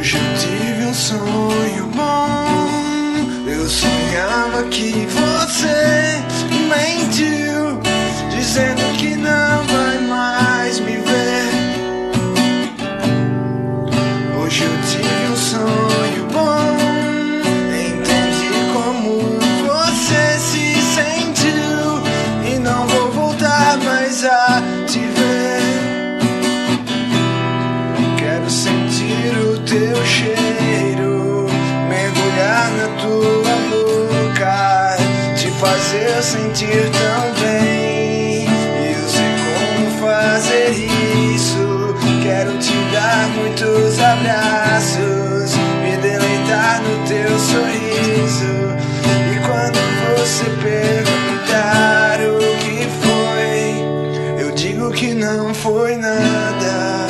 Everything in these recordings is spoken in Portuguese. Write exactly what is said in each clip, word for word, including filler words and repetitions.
Hoje eu tive um sonho bom. Eu sonhava que você mentiu, dizendo que não vai mais me ver. Hoje eu tive um sonho bom. Entendi como você se sentiu e não vou voltar mais a te ver. Quero sentir o teu cheiro, mergulhar na tua boca, te fazer sentir tão bem. Eu sei como fazer isso. Quero te dar muitos abraços, me deleitar no teu sorriso. E quando você perguntar o que foi, eu digo que não foi nada.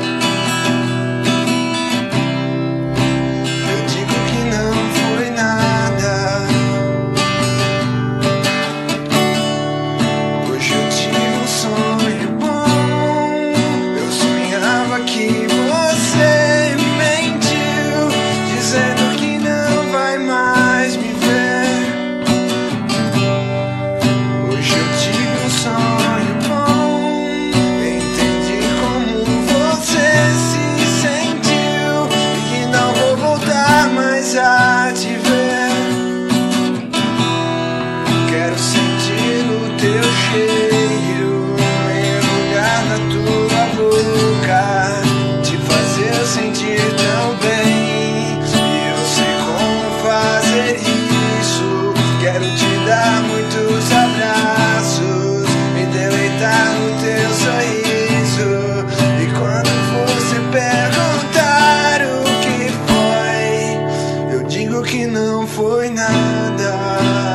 A te ver. Quero sentir o teu cheiro, mergulhar na tua boca, te fazer sentir tão bem. E eu sei como fazer isso. Quero te dar muitos abraços, me deleitar no teu sorriso. E quando você perguntar o que foi, eu digo que não foi nada.